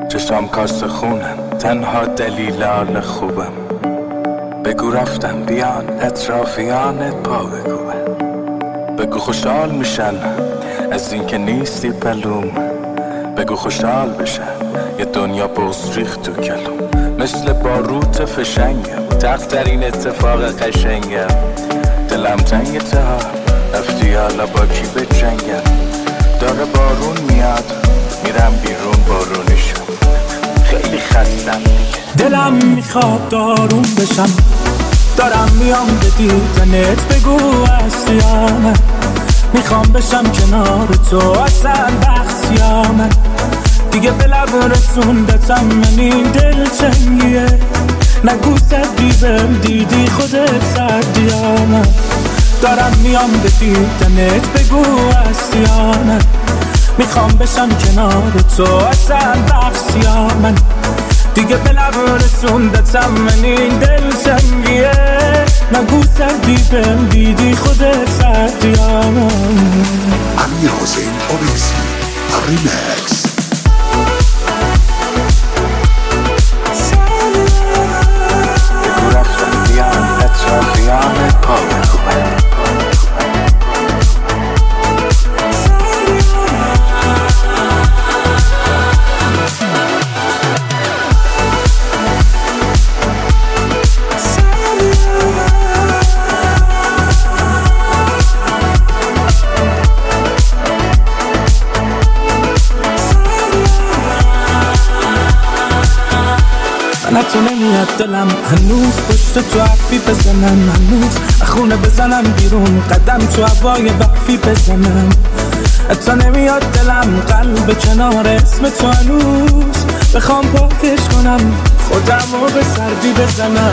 چشام کاست خونم، تنها دلیل حال خوبم. بگو رفتم بیان اطرافیانت پا بگوبن. بگو خوشحال میشن از این که نیستی پلوم. بگو خوشحال بشن یه دنیا بغض ریخت تو کلوم. مثل باروت فشنگم تخت در این اتفاق قشنگم. دلم تنگ تا رفتی حالا با کی بجنگم. داره بارون میاد میرم بیرون بارونشم. خیلی خستم دیگه. دلم میخواد دارون بشم، دارم میام به دیدنت. بگو هستی یا نه، میخوام بشم کنار تو. اصلا بخص یا من دیگه به لب رسوندتم من این دلچنگیه. نگو سردی بهم دیدی خودت سردی یا نه. دارم میام به دیدنت. بگو هستی یا نه، میخوام بشم کنار تو. اصلا بخص یا من دیگه به لب رسوندتم من این دلچنگیه. نگو سردی بهم دیدی خودت سردی یا نه. امیر حسین اویسی ریمکس. بگو رفتم بیان اطرافیانت پا بگوبن. من تو نمیاد دلم هنوز پشت تو حرفی بزنم. هنوز خونه بزنم بیرون قدم تو هوای برفی بزنم. تو نمیاد دلم قلب کنار اسم تو هنوز بخوام پاکش کنم خودم رو به سردی بزنم.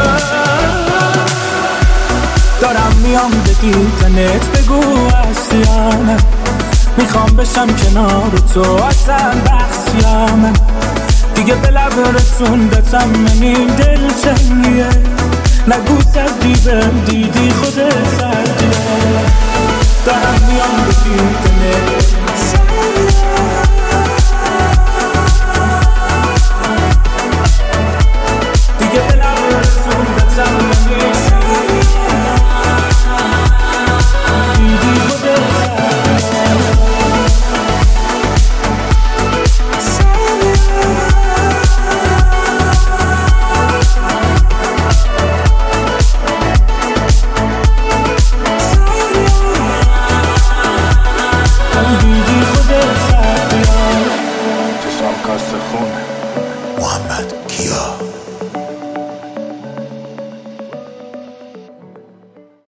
دارم میام به دیدنت. بگو هستی یا نه، میخوام بشم کنار تو. اصلا بخص یا من دیگه به لب رسوندتم من این دلچنگیه. نگو سردی بهم دیدی خودت سردی. دارم میام به دیدنت. دیگه به لب رسوندتم من این دیدی خودت سردی. چشام کاست خونم. محمد کیا